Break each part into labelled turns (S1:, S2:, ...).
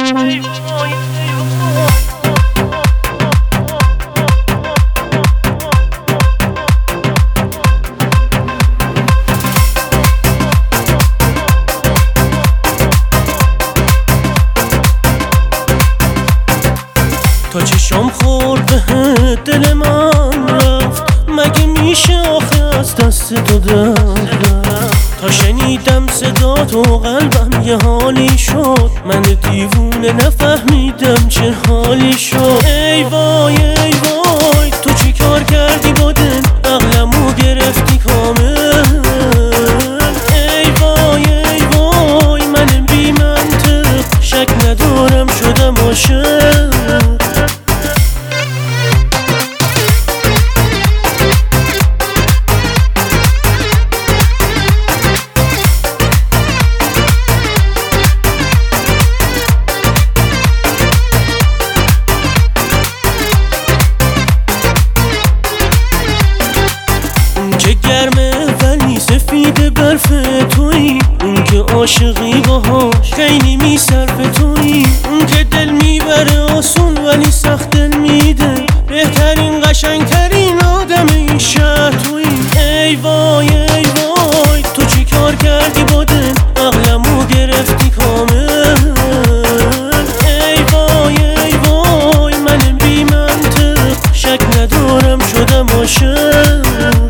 S1: تا چشام خورد به دل من رفت، مگه میشه آخه از دست تو در رفت؟ تا شنیدم صدا تو قلبم یه حالی شد، من دیوونه نفهمیدم چه حالی شد. ای وای ای وای تو چی کار کردی با دل، عقلمو گرفتی کامل. ای وای ای وای من بی منطق، شک ندارم شدم عاشق. که گرمه ولی سفید برف تویی، اون که عاشقی باهاش خیلی میصرف تویی، اون که دل میبره آسون ولی سخت دل میده، بهترین قشنگترین آدم این شهر تویی. ای وای ای وای تو چی کار کردی با دل، عقلمو گرفتی کامل. ای وای ای وای من بی منطق، شک ندارم شدم عاشق.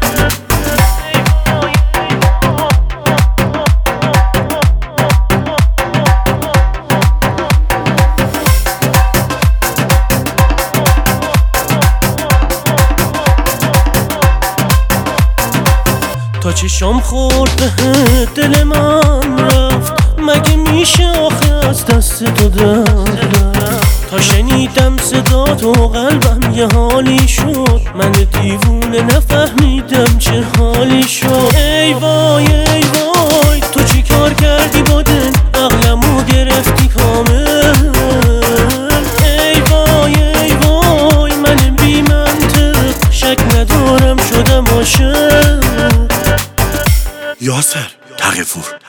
S1: تا چشام خورد به دل من رفت، مگه میشه آخه از دست تو در رفت؟ تا شنیدم صدا تو قلبم یه حالی شد، من دیوونه نفهمیدم چه حالی شد. ای وای ای وای تو چی کار کردی با دل، عقلمو گرفتی کامل. ای وای ای وای من بی منطق، شک ندارم شدم عاشق.
S2: یاسر تقی‌پور